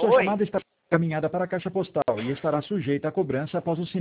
Sua Oi. chamada está encaminhada para a caixa postal e estará sujeita a cobrança após o sinal.